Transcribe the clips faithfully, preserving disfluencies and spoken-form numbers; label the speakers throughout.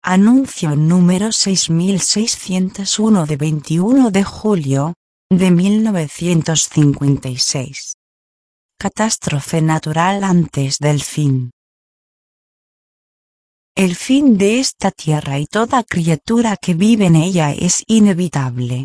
Speaker 1: Anuncio número seis mil seiscientos uno de veintiuno de julio de mil novecientos cincuenta y seis. Catástrofe natural antes del fin. El fin de esta tierra y toda criatura que vive en ella es inevitable.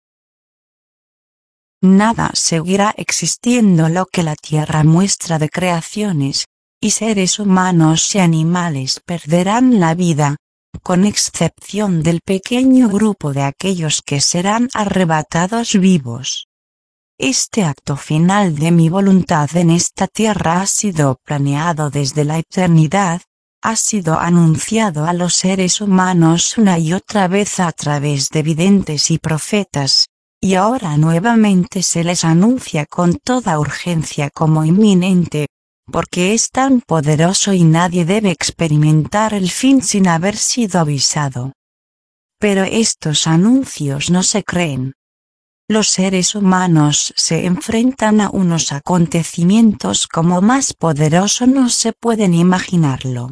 Speaker 1: Nada seguirá existiendo lo que la tierra muestra de creaciones, y seres humanos y animales perderán la vida, con excepción del pequeño grupo de aquellos que serán arrebatados vivos. Este acto final de mi voluntad en esta tierra ha sido planeado desde la eternidad, ha sido anunciado a los seres humanos una y otra vez a través de videntes y profetas, y ahora nuevamente se les anuncia con toda urgencia como inminente, porque es tan poderoso y nadie debe experimentar el fin sin haber sido avisado. Pero estos anuncios no se creen. Los seres humanos se enfrentan a unos acontecimientos como más poderoso no se pueden imaginarlo.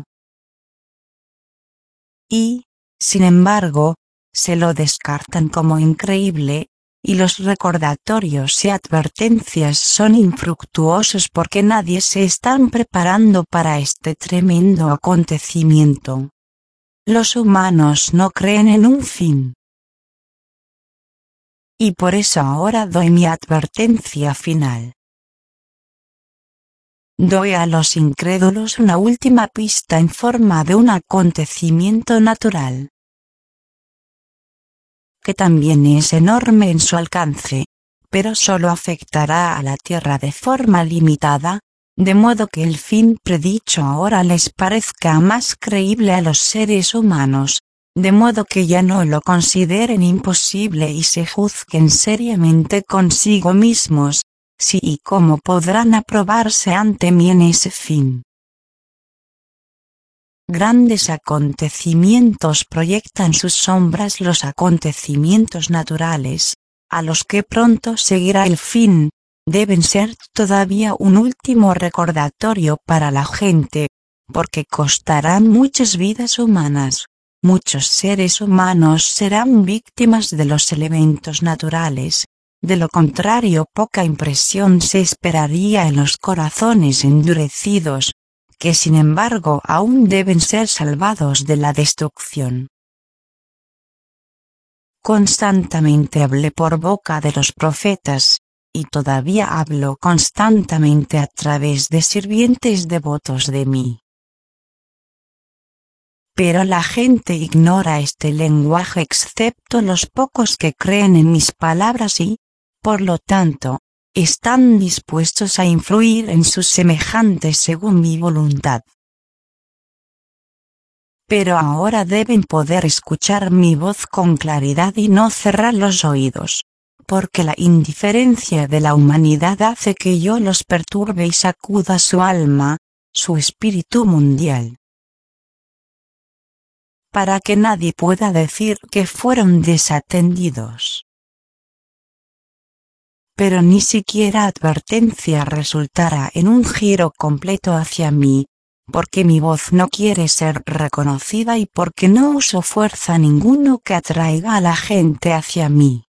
Speaker 1: Y, sin embargo, se lo descartan como increíble, y los recordatorios y advertencias son infructuosos porque nadie se están preparando para este tremendo acontecimiento. Los humanos no creen en un fin. Y por eso ahora doy mi advertencia final. Doy a los incrédulos una última pista en forma de un acontecimiento natural, que también es enorme en su alcance, pero solo afectará a la Tierra de forma limitada, de modo que el fin predicho ahora les parezca más creíble a los seres humanos, de modo que ya no lo consideren imposible y se juzguen seriamente consigo mismos, si y cómo podrán aprobarse ante mí en ese fin. Grandes acontecimientos proyectan sus sombras los acontecimientos naturales, a los que pronto seguirá el fin, deben ser todavía un último recordatorio para la gente, porque costarán muchas vidas humanas, muchos seres humanos serán víctimas de los elementos naturales, de lo contrario poca impresión se esperaría en los corazones endurecidos, que sin embargo aún deben ser salvados de la destrucción. Constantemente hablé por boca de los profetas, y todavía hablo constantemente a través de sirvientes devotos de mí. Pero la gente ignora este lenguaje excepto los pocos que creen en mis palabras y, por lo tanto, están dispuestos a influir en sus semejantes según mi voluntad. Pero ahora deben poder escuchar mi voz con claridad y no cerrar los oídos, porque la indiferencia de la humanidad hace que yo los perturbe y sacuda su alma, su espíritu mundial. Para que nadie pueda decir que fueron desatendidos. Pero ni siquiera advertencia resultará en un giro completo hacia mí, porque mi voz no quiere ser reconocida y porque no uso fuerza ninguno que atraiga a la gente hacia mí.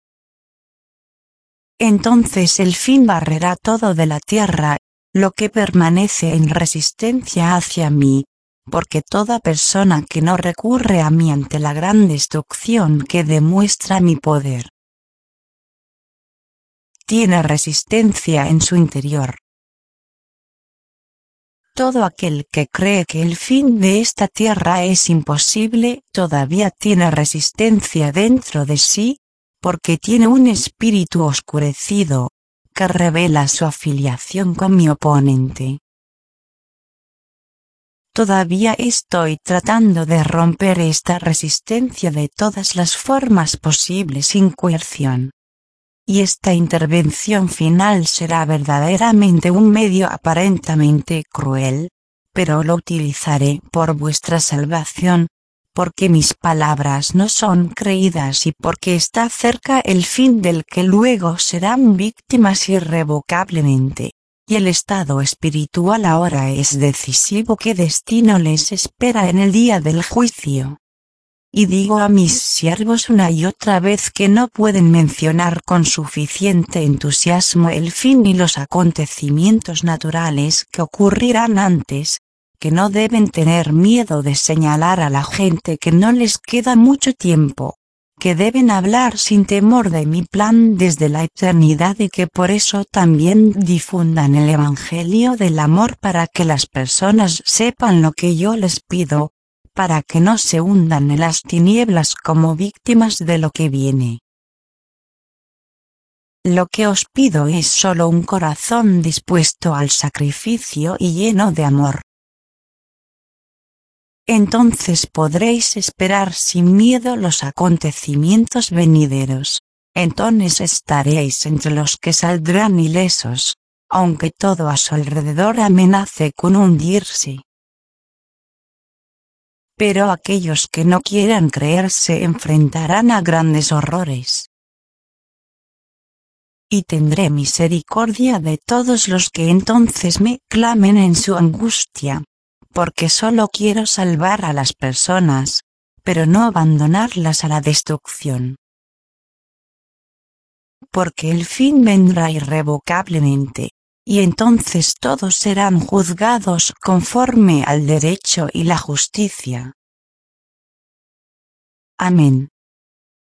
Speaker 1: Entonces el fin barrerá todo de la tierra, lo que permanece en resistencia hacia mí, porque toda persona que no recurre a mí ante la gran destrucción que demuestra mi poder, tiene resistencia en su interior. Todo aquel que cree que el fin de esta tierra es imposible todavía tiene resistencia dentro de sí, porque tiene un espíritu oscurecido, que revela su afiliación con mi oponente. Todavía estoy tratando de romper esta resistencia de todas las formas posibles sin coerción. Y esta intervención final será verdaderamente un medio aparentemente cruel, pero lo utilizaré por vuestra salvación, porque mis palabras no son creídas y porque está cerca el fin del que luego serán víctimas irrevocablemente, y el estado espiritual ahora es decisivo qué destino les espera en el día del juicio. y digo a mis siervos una y otra vez que no pueden mencionar con suficiente entusiasmo el fin y los acontecimientos naturales que ocurrirán antes, que no deben tener miedo de señalar a la gente que no les queda mucho tiempo, que deben hablar sin temor de mi plan desde la eternidad y que por eso también difundan el Evangelio del amor para que las personas sepan lo que yo les pido, para que no se hundan en las tinieblas como víctimas de lo que viene. Lo que os pido es solo un corazón dispuesto al sacrificio y lleno de amor. Entonces podréis esperar sin miedo los acontecimientos venideros. Entonces estaréis entre los que saldrán ilesos, aunque todo a su alrededor amenace con hundirse. Pero aquellos que no quieran creer se enfrentarán a grandes horrores. Y tendré misericordia de todos los que entonces me clamen en su angustia, porque solo quiero salvar a las personas, pero no abandonarlas a la destrucción. Porque el fin vendrá irrevocablemente, y entonces todos serán juzgados conforme al derecho y la justicia. Amén.